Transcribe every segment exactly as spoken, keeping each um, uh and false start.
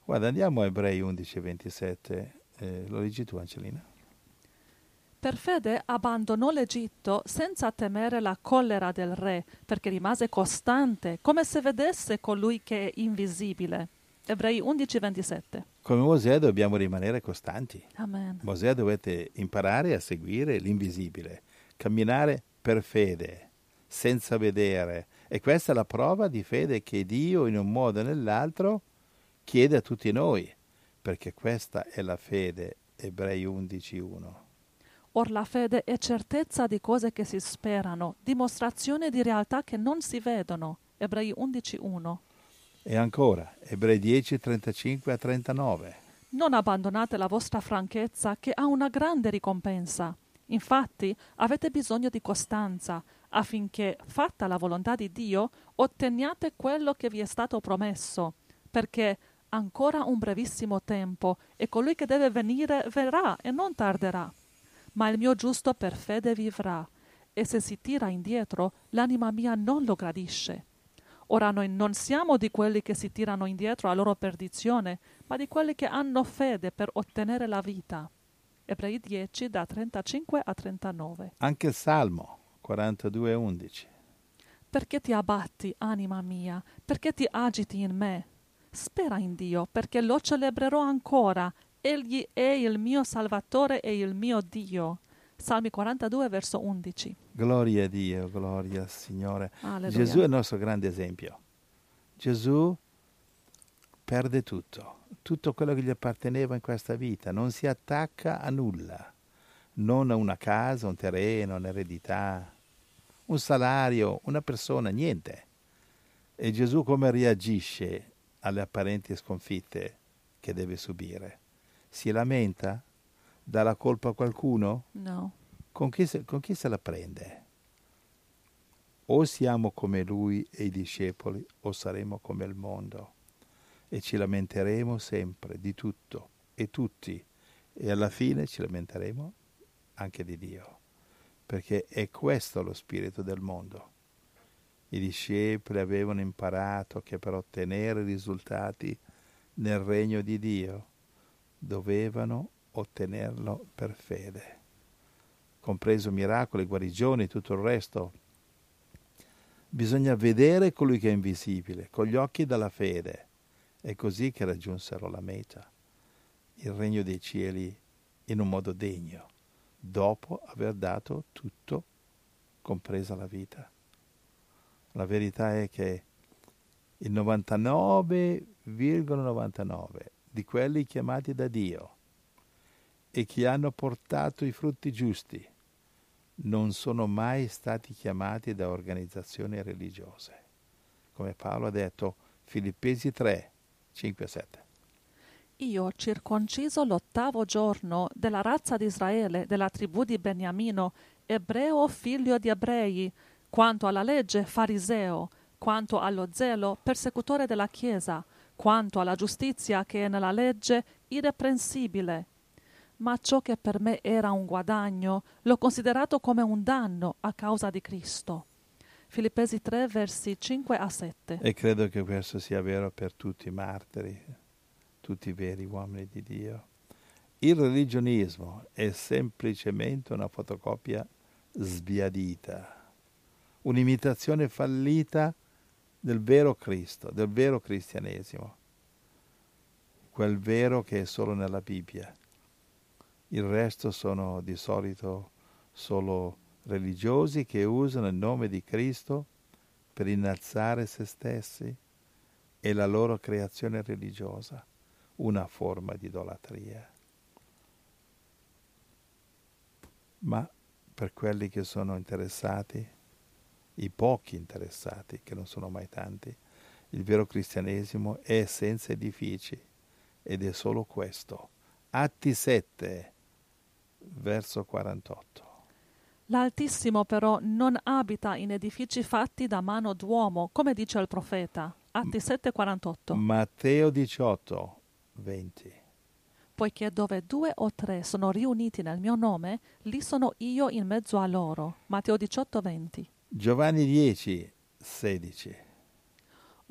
Guarda, andiamo a Ebrei undici ventisette, eh, lo leggi tu Angelina? Per fede abbandonò l'Egitto senza temere la collera del re, perché rimase costante, come se vedesse colui che è invisibile. Ebrei undici ventisette. Come Mosè dobbiamo rimanere costanti. Amen. Mosè dovete imparare a seguire l'invisibile, camminare per fede, senza vedere. E questa è la prova di fede che Dio in un modo o nell'altro chiede a tutti noi, perché questa è la fede, Ebrei undici uno. Or la fede è certezza di cose che si sperano, dimostrazione di realtà che non si vedono. Ebrei undici uno. E ancora, Ebrei dieci trentacinque a trentanove. Non abbandonate la vostra franchezza che ha una grande ricompensa. Infatti avete bisogno di costanza, affinché, fatta la volontà di Dio, otteniate quello che vi è stato promesso, perché ancora un brevissimo tempo e colui che deve venire verrà e non tarderà. Ma il mio giusto per fede vivrà, e se si tira indietro, l'anima mia non lo gradisce. Ora noi non siamo di quelli che si tirano indietro a loro perdizione, ma di quelli che hanno fede per ottenere la vita. Ebrei dieci da trentacinque a trentanove. Anche il Salmo quarantadue undici. Perché ti abbatti, anima mia? Perché ti agiti in me? Spera in Dio, perché lo celebrerò ancora. Egli è il mio Salvatore e il mio Dio. Salmi quarantadue, verso undici. Gloria a Dio, gloria al Signore. Alleluia. Gesù è il nostro grande esempio. Gesù perde tutto, tutto quello che gli apparteneva in questa vita, non si attacca a nulla, non a una casa, un terreno, un'eredità, un salario, una persona, niente. E Gesù come reagisce alle apparenti sconfitte che deve subire? Si lamenta? Dà la colpa a qualcuno? No. Con chi se, con chi se la prende? O siamo come lui e i discepoli, o saremo come il mondo. E ci lamenteremo sempre di tutto e tutti. E alla fine ci lamenteremo anche di Dio. Perché è questo lo spirito del mondo. I discepoli avevano imparato che per ottenere risultati nel regno di Dio dovevano ottenerlo per fede, compreso miracoli, guarigioni, tutto il resto. Bisogna vedere colui che è invisibile, con gli occhi della fede. È così che raggiunsero la meta, il regno dei cieli, in un modo degno, dopo aver dato tutto, compresa la vita. La verità è che il novantanove virgola novantanove di quelli chiamati da Dio e che hanno portato i frutti giusti non sono mai stati chiamati da organizzazioni religiose. Come Paolo ha detto, Filippesi tre, cinque sette. Io, circonciso l'ottavo giorno, della razza di Israele, della tribù di Beniamino, ebreo figlio di ebrei, quanto alla legge fariseo, quanto allo zelo persecutore della Chiesa, quanto alla giustizia che è nella legge irreprensibile. Ma ciò che per me era un guadagno, l'ho considerato come un danno a causa di Cristo. Filippesi tre, versi cinque a sette. E credo che questo sia vero per tutti i martiri, tutti i veri uomini di Dio. Il religionismo è semplicemente una fotocopia sbiadita, un'imitazione fallita del vero Cristo, del vero cristianesimo, quel vero che è solo nella Bibbia. Il resto sono di solito solo religiosi che usano il nome di Cristo per innalzare se stessi e la loro creazione religiosa, una forma di idolatria. Ma per quelli che sono interessati, i pochi interessati, che non sono mai tanti, il vero cristianesimo è senza edifici ed è solo questo. Atti sette, verso quarantotto. L'Altissimo però non abita in edifici fatti da mano d'uomo, come dice il profeta. Atti sette quarantotto. Matteo diciotto, venti. Poiché dove due o tre sono riuniti nel mio nome, lì sono io in mezzo a loro. Matteo diciotto venti. Giovanni dieci, sedici.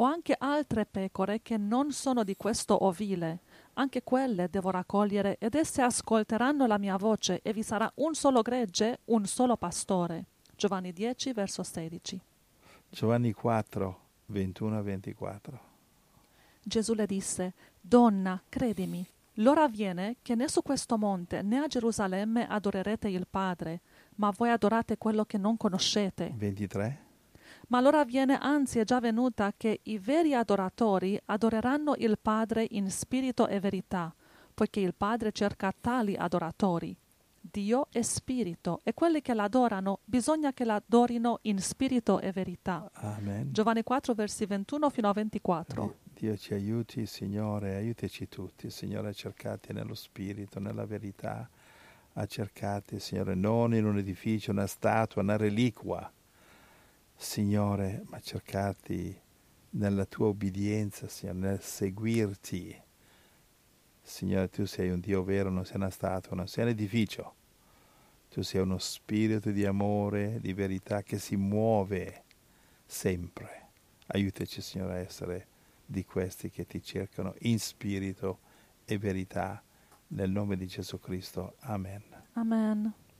Ho anche altre pecore che non sono di questo ovile. Anche quelle devo raccogliere ed esse ascolteranno la mia voce e vi sarà un solo gregge, un solo pastore. Giovanni dieci, verso sedici. Giovanni quattro, ventuno a ventiquattro. Gesù le disse: Donna, credimi, l'ora viene che né su questo monte né a Gerusalemme adorerete il Padre, ma voi adorate quello che non conoscete. ventitré. Ma l'ora viene, anzi è già venuta, che i veri adoratori adoreranno il Padre in spirito e verità, poiché il Padre cerca tali adoratori. Dio è spirito e quelli che l'adorano bisogna che l'adorino in spirito e verità. Amen. Giovanni quattro, versi ventuno fino a ventiquattro. Dio ci aiuti, Signore, aiutaci tutti, Signore, a cercarti nello spirito, nella verità, a cercarti, Signore, non in un edificio, una statua, una reliquia, Signore, ma cercarti nella tua obbedienza, Signore, nel seguirti. Signore, tu sei un Dio vero, non sei una statua, non sei un edificio. Tu sei uno spirito di amore, di verità che si muove sempre. Aiutaci, Signore, a essere di questi che ti cercano in spirito e verità. Nel nome di Gesù Cristo. Amen. Amen.